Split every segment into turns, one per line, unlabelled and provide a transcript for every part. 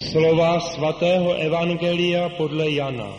Slova svatého evangelia podle Jana.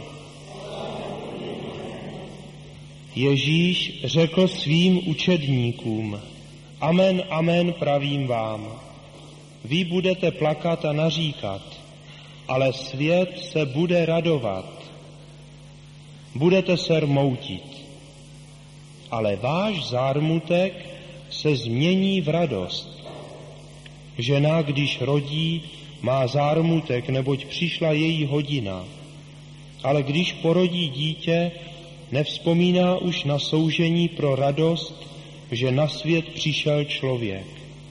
Ježíš řekl svým učedníkům: Amen, amen, pravím vám. Vy budete plakat a naříkat, ale svět se bude radovat. Budete se rmoutit, ale váš zármutek se změní v radost. Žena, když rodí, má zármutek, neboť přišla její hodina. Ale když porodí dítě, nevzpomíná už na soužení pro radost, že na svět přišel člověk.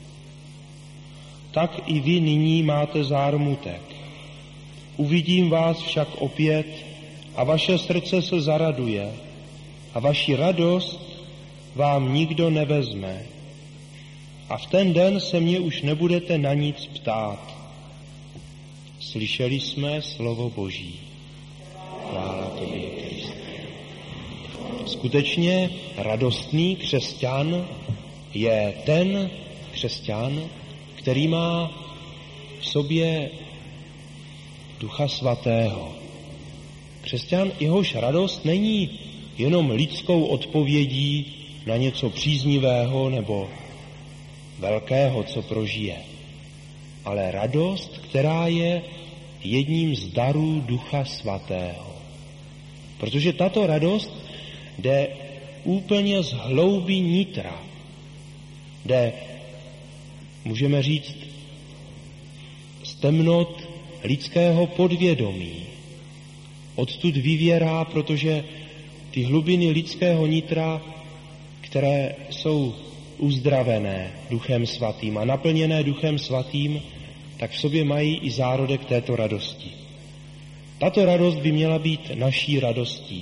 Tak i vy nyní máte zármutek. Uvidím vás však opět a vaše srdce se zaraduje a vaši radost vám nikdo nevezme. A v ten den se mě už nebudete na nic ptát. Slyšeli jsme slovo Boží. Chvála tobě, Kriste. Skutečně radostný křesťan je ten křesťan, který má v sobě Ducha Svatého. Křesťan, jehož radost není jenom lidskou odpovědí na něco příznivého nebo velkého, co prožije, ale radost, která je jedním z darů Ducha Svatého. Protože tato radost jde úplně z hloubi nitra. Jde, můžeme říct, z temnot lidského podvědomí. Odtud vyvěrá, protože ty hlubiny lidského nitra, které jsou uzdravené Duchem Svatým a naplněné Duchem Svatým, tak v sobě mají i zárodek této radosti. Tato radost by měla být naší radostí.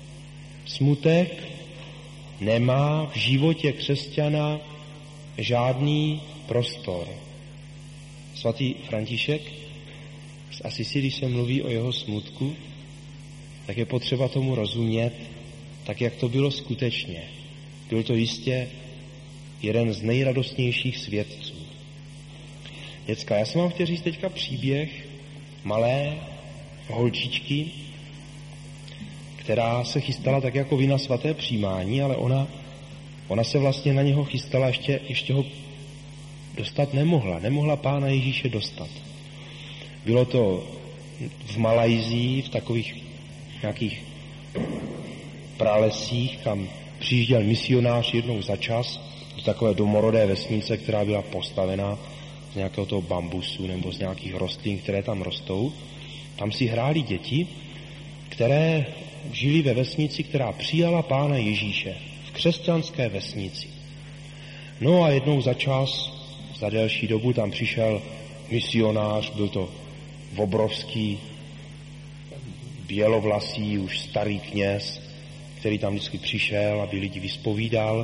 Smutek nemá v životě křesťana žádný prostor. Svatý František z Asisi, když se mluví o jeho smutku, tak je potřeba tomu rozumět, tak jak to bylo skutečně. Byl to jistě jeden z nejradostnějších svědců. Děcka, já jsem vám chtěl říct teďka příběh malé holčičky, která se chystala tak jako vy na svaté přijímání, ale ona se vlastně na něho chystala, ještě ho dostat nemohla Pána Ježíše dostat. Bylo to v Malajsii, v takových nějakých pralesích, kam přijížděl misionář jednou za čas do takové domorodé vesnice, která byla postavená z nějakého toho bambusu nebo z nějakých rostlin, které tam rostou. Tam si hráli děti, které žili ve vesnici, která přijala Pána Ježíše, v křesťanské vesnici. No a jednou za čas, za delší dobu, tam přišel misionář, byl to obrovský, bělovlasý, už starý kněz, který tam vždycky přišel, aby lidi vyspovídal,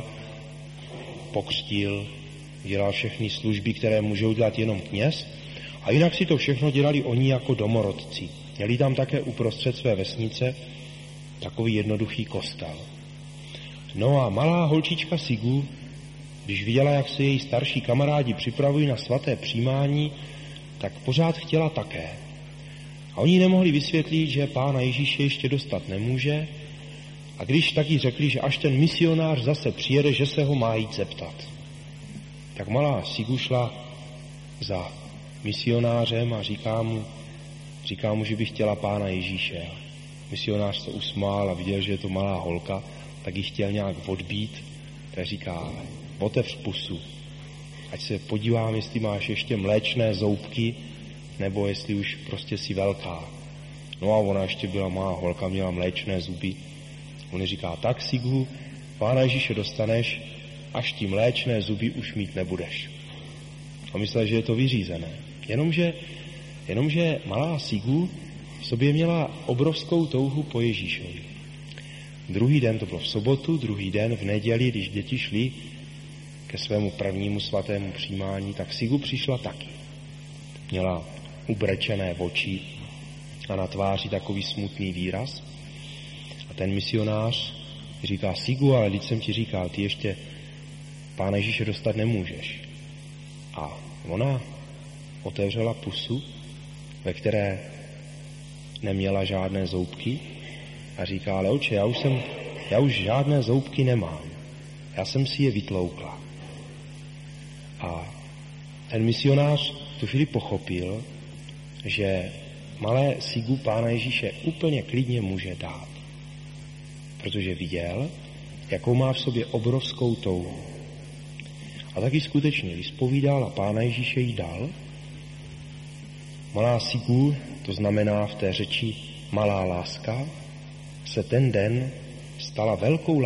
pokřtil, dělal všechny služby, které můžou dělat jenom kněz, a jinak si to všechno dělali oni jako domorodci. Měli tam také uprostřed své vesnice takový jednoduchý kostel. No a malá holčička Sigu, když viděla, jak se její starší kamarádi připravují na svaté přijímání, tak pořád chtěla také. A oni nemohli vysvětlit, že Pána Ježíše ještě dostat nemůže, a když taky řekli, že až ten misionář zase přijede, že se ho má jít zeptat. Tak malá Sigu šla za misionářem a říká mu, že by chtěla Pána Ježíše. Misionář se usmál a viděl, že je to malá holka, tak ji chtěl nějak odbít, tak říká: otevř pusu, ať se podívám, jestli máš ještě mléčné zoubky, nebo jestli už prostě jsi velká. No a ona ještě byla malá holka, měla mléčné zuby. On říká: tak Sigu, Pána Ježíše dostaneš, až ti mléčné zuby už mít nebudeš. A myslel, že je to vyřízené. Jenomže malá Sigu v sobě měla obrovskou touhu po Ježíšovi. Druhý den, to bylo v sobotu, druhý den v neděli, když děti šli ke svému prvnímu svatému přijímání, tak Sigu přišla taky. Měla ubrečené oči a na tváři takový smutný výraz. A ten misionář říká: Sigu, ale teď jsem ti říkal, ty ještě Pána Ježíše dostat nemůžeš. A ona otevřela pusu ve které neměla žádné zoubky a říká, ale oče, já už žádné zoubky nemám. Já jsem si je vytloukla. A ten misionář v tu chvíli pochopil, že malé Sigu Pána Ježíše úplně klidně může dát. Protože viděl, jakou má v sobě obrovskou touhu. A taky skutečně vyspovídal a Pána Ježíše jí dal. Malá Sigu, to znamená v té řeči malá láska, se ten den stala velkou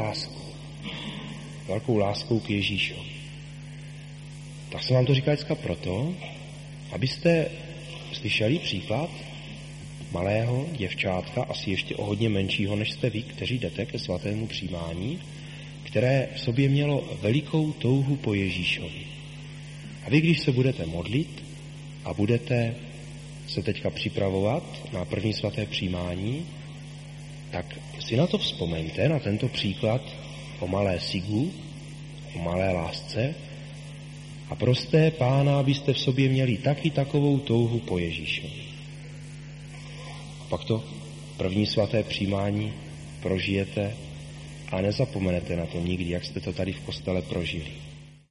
láskou k Ježíšovi. Tak jsem vám to říkal dneska proto, abyste slyšeli příklad malého děvčátka, asi ještě o hodně menšího, než jste vy, kteří jdete ke svatému přijímání, které v sobě mělo velikou touhu po Ježíšovi. A vy, když se budete modlit a budete se teďka připravovat na první svaté přijímání, tak si na to vzpomeňte, na tento příklad o malé Sigu, o malé lásce a proste Pána, abyste v sobě měli taky takovou touhu po Ježíšovi. A pak to první svaté přijímání prožijete a nezapomenete na to nikdy, jak jste to tady v kostele prožili.